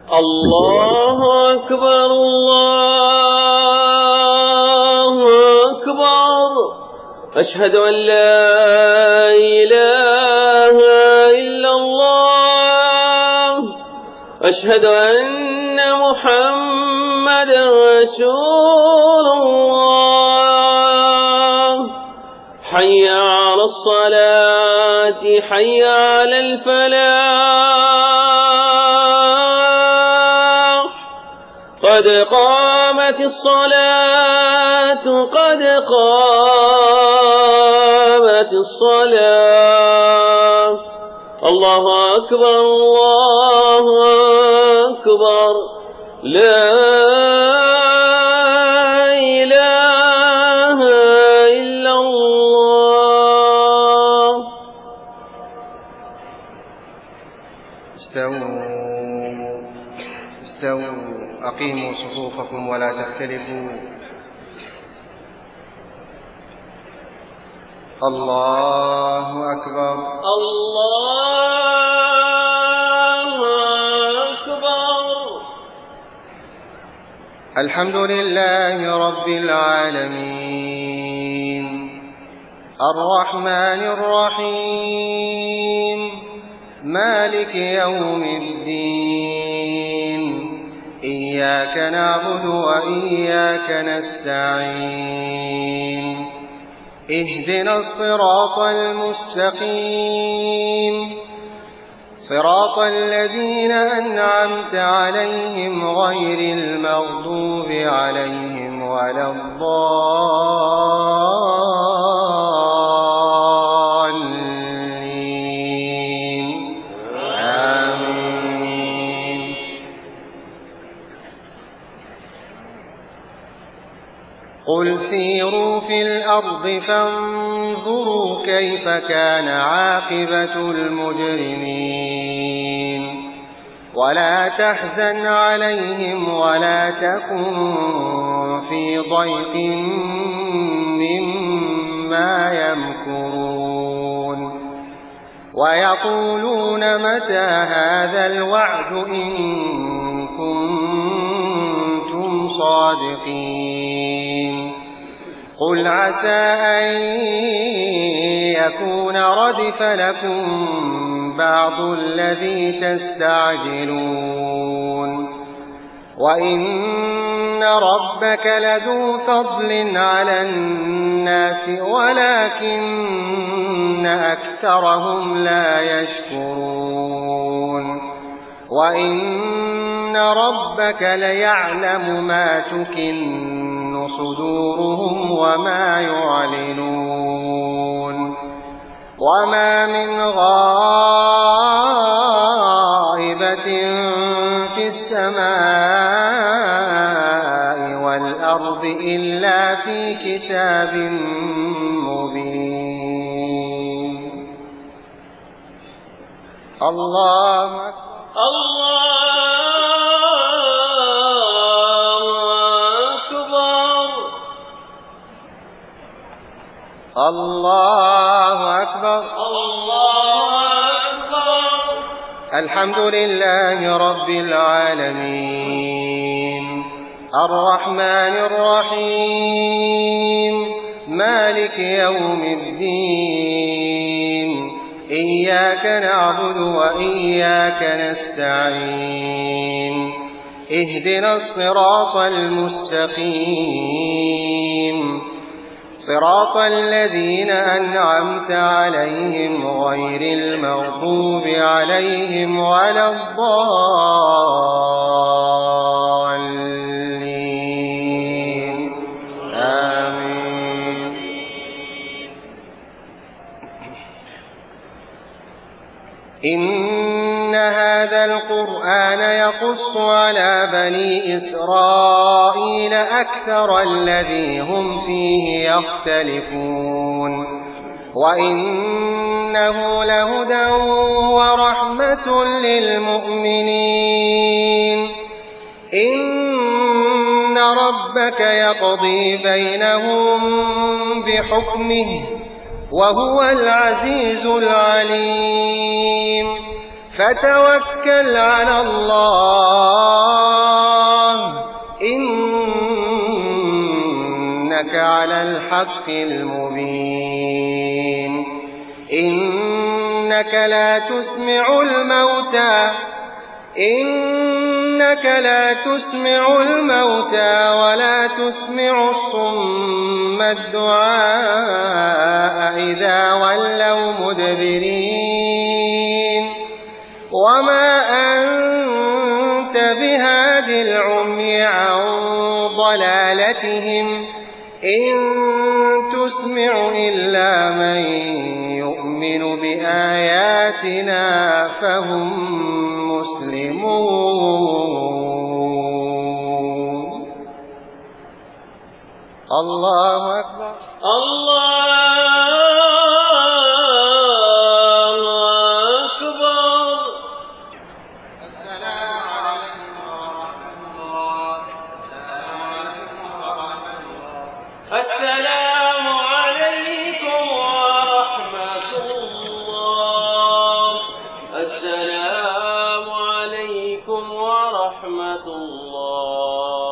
الله أكبر الله أكبر. أشهد أن لا إله إلا الله. أشهد أن محمدا رسول الله. حي على الصلاة حي على الفلاح. قد قامت الصلاة قد قامت الصلاة. الله أكبر الله أكبر. لا إله إلا الله. استووا أقيموا صفوفكم ولا تختلفوا. الله أكبر الله أكبر. الحمد لله رب العالمين الرحمن الرحيم مالك يوم الدين. إياك نعبد وإياك نستعين. اهدنا الصراط المستقيم صراط الذين أنعمت عليهم غير المغضوب عليهم ولا الضالين. آمين. قل سيروا في الأرض فانظروا كيف كان عاقبة المجرمين. ولا تحزن عليهم ولا تكن في ضيق مما يمكرون. ويقولون متى هذا الوعد إن كنتم صادقين. قل عسى أن يكون ردف لكم بعض الذي تستعجلون. وإن ربك لذو فضل على الناس ولكن أكثرهم لا يشكرون. وإن ربك ليعلم ما تكن صدورهم وما يعلنون. وما من غائبة في السماء والأرض إلا في كتاب مبين. الله الله أكبر. الحمد لله رب العالمين الرحمن الرحيم مالك يوم الدين. إياك نعبد وإياك نستعين. اهدنا الصراط المستقيم صراط الذين أنعمت عليهم غير المغضوب عليهم ولا الضالين. آمين. إن هذا القرآن يقص على بني إسرائيل أكثر الذي هم فيه يختلفون. وإنه لهدى ورحمة للمؤمنين. إن ربك يقضي بينهم بحكمه وهو العزيز العليم. فتوكل على الله إنك على الحق المبين إنك لا تسمع الموتى ولا تسمع الصم الدعاء إذا ولوا مدبرين وما أنت بهاد العمي عن ضلالتهم إن تسمع إلا من يؤمن بآياتنا فهم مسلمون. الله أكبر. الله أكبر. السلام عليكم ورحمة الله. السلام عليكم ورحمة الله. السلام عليكم ورحمة الله.